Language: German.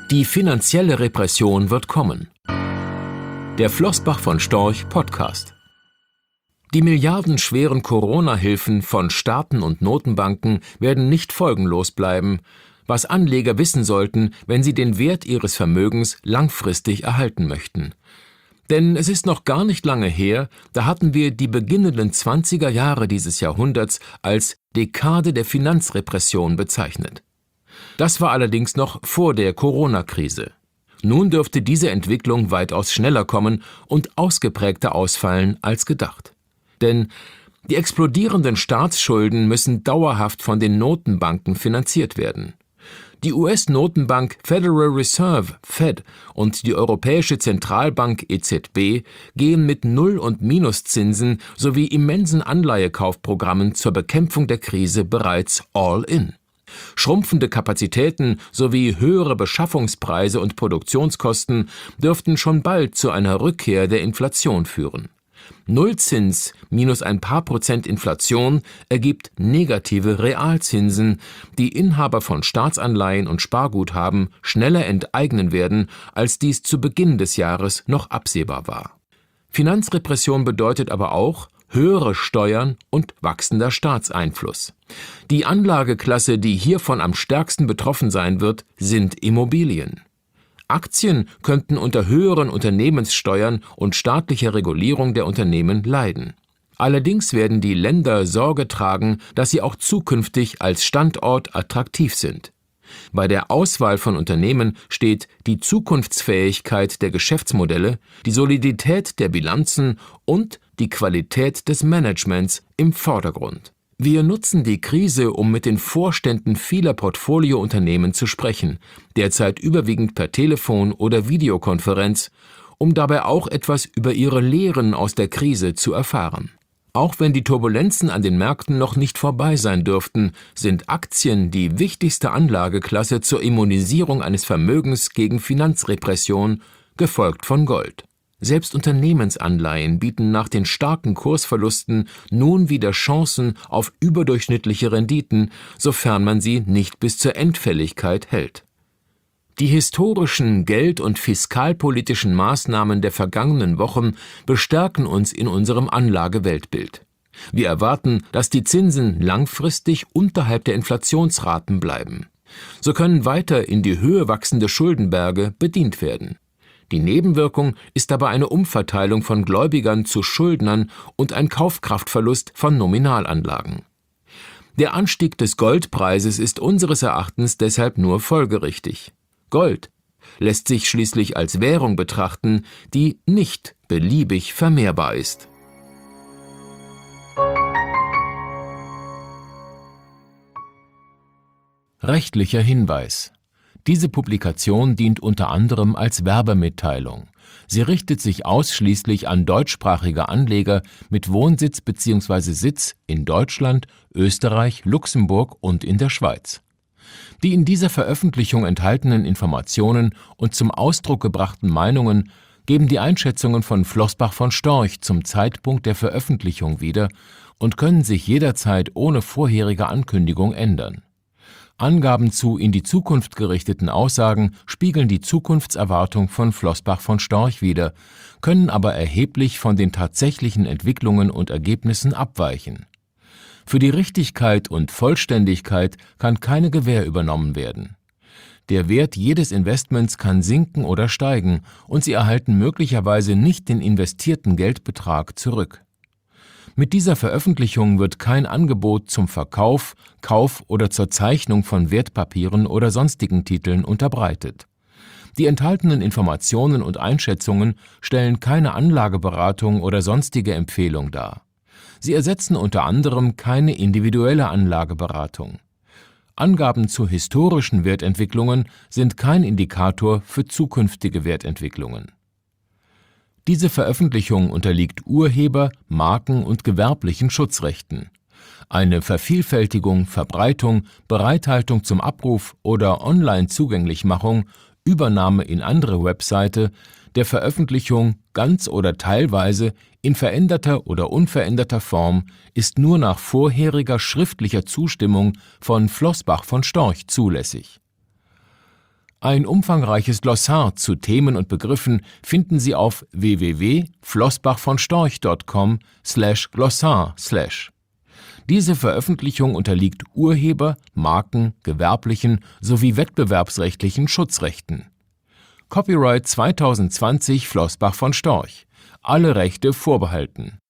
Die finanzielle Repression wird kommen. Der Flossbach von Storch Podcast. Die milliardenschweren Corona-Hilfen von Staaten und Notenbanken werden nicht folgenlos bleiben, was Anleger wissen sollten, wenn sie den Wert ihres Vermögens langfristig erhalten möchten. Denn es ist noch gar nicht lange her, da hatten wir die beginnenden 20er Jahre dieses Jahrhunderts als Dekade der Finanzrepression bezeichnet. Das war allerdings noch vor der Corona-Krise. Nun dürfte diese Entwicklung weitaus schneller kommen und ausgeprägter ausfallen als gedacht. Denn die explodierenden Staatsschulden müssen dauerhaft von den Notenbanken finanziert werden. Die US-Notenbank Federal Reserve (Fed) und die Europäische Zentralbank EZB gehen mit Null- und Minuszinsen sowie immensen Anleihekaufprogrammen zur Bekämpfung der Krise bereits all in. Schrumpfende Kapazitäten sowie höhere Beschaffungspreise und Produktionskosten dürften schon bald zu einer Rückkehr der Inflation führen. Nullzins minus ein paar Prozent Inflation ergibt negative Realzinsen, die Inhaber von Staatsanleihen und Sparguthaben schneller enteignen werden, als dies zu Beginn des Jahres noch absehbar war. Finanzrepression bedeutet aber auch höhere Steuern und wachsender Staatseinfluss. Die Anlageklasse, die hiervon am stärksten betroffen sein wird, sind Immobilien. Aktien könnten unter höheren Unternehmenssteuern und staatlicher Regulierung der Unternehmen leiden. Allerdings werden die Länder Sorge tragen, dass sie auch zukünftig als Standort attraktiv sind. Bei der Auswahl von Unternehmen steht die Zukunftsfähigkeit der Geschäftsmodelle, die Solidität der Bilanzen und die Qualität des Managements im Vordergrund. Wir nutzen die Krise, um mit den Vorständen vieler Portfoliounternehmen zu sprechen, derzeit überwiegend per Telefon oder Videokonferenz, um dabei auch etwas über ihre Lehren aus der Krise zu erfahren. Auch wenn die Turbulenzen an den Märkten noch nicht vorbei sein dürften, sind Aktien die wichtigste Anlageklasse zur Immunisierung eines Vermögens gegen Finanzrepression, gefolgt von Gold. Selbst Unternehmensanleihen bieten nach den starken Kursverlusten nun wieder Chancen auf überdurchschnittliche Renditen, sofern man sie nicht bis zur Endfälligkeit hält. Die historischen geld- und fiskalpolitischen Maßnahmen der vergangenen Wochen bestärken uns in unserem Anlageweltbild. Wir erwarten, dass die Zinsen langfristig unterhalb der Inflationsraten bleiben. So können weiter in die Höhe wachsende Schuldenberge bedient werden. Die Nebenwirkung ist aber eine Umverteilung von Gläubigern zu Schuldnern und ein Kaufkraftverlust von Nominalanlagen. Der Anstieg des Goldpreises ist unseres Erachtens deshalb nur folgerichtig. Gold lässt sich schließlich als Währung betrachten, die nicht beliebig vermehrbar ist. Rechtlicher Hinweis: Diese Publikation dient unter anderem als Werbemitteilung. Sie richtet sich ausschließlich an deutschsprachige Anleger mit Wohnsitz bzw. Sitz in Deutschland, Österreich, Luxemburg und in der Schweiz. Die in dieser Veröffentlichung enthaltenen Informationen und zum Ausdruck gebrachten Meinungen geben die Einschätzungen von Flossbach von Storch zum Zeitpunkt der Veröffentlichung wieder und können sich jederzeit ohne vorherige Ankündigung ändern. Angaben zu in die Zukunft gerichteten Aussagen spiegeln die Zukunftserwartung von Flossbach von Storch wider, können aber erheblich von den tatsächlichen Entwicklungen und Ergebnissen abweichen. Für die Richtigkeit und Vollständigkeit kann keine Gewähr übernommen werden. Der Wert jedes Investments kann sinken oder steigen und Sie erhalten möglicherweise nicht den investierten Geldbetrag zurück. Mit dieser Veröffentlichung wird kein Angebot zum Verkauf, Kauf oder zur Zeichnung von Wertpapieren oder sonstigen Titeln unterbreitet. Die enthaltenen Informationen und Einschätzungen stellen keine Anlageberatung oder sonstige Empfehlung dar. Sie ersetzen unter anderem keine individuelle Anlageberatung. Angaben zu historischen Wertentwicklungen sind kein Indikator für zukünftige Wertentwicklungen. Diese Veröffentlichung unterliegt Urheber-, Marken- und gewerblichen Schutzrechten. Eine Vervielfältigung, Verbreitung, Bereithaltung zum Abruf oder Online-Zugänglichmachung, Übernahme in andere Webseite, der Veröffentlichung ganz oder teilweise in veränderter oder unveränderter Form ist nur nach vorheriger schriftlicher Zustimmung von Flossbach von Storch zulässig. Ein umfangreiches Glossar zu Themen und Begriffen finden Sie auf www.flossbachvonstorch.com/glossar/. Diese Veröffentlichung unterliegt Urheber-, Marken-, gewerblichen sowie wettbewerbsrechtlichen Schutzrechten. Copyright 2020 Flossbach von Storch. Alle Rechte vorbehalten